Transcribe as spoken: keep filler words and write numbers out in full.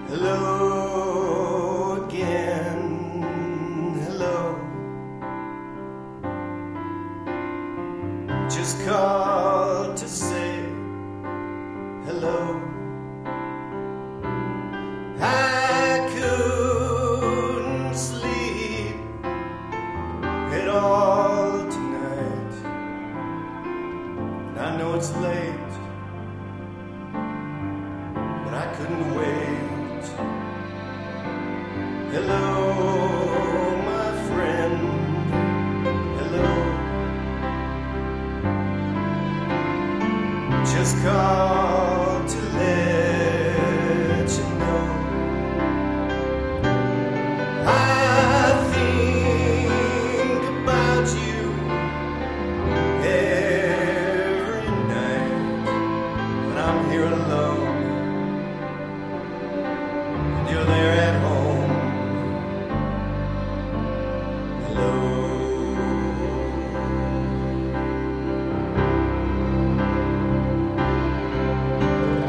Hello again, hello. Just called to say hello. I couldn't sleep at all tonight, and I know it's late, but I couldn't wait. Hello, my friend, hello. Just called to let you know I think about you every night when I'm here alone.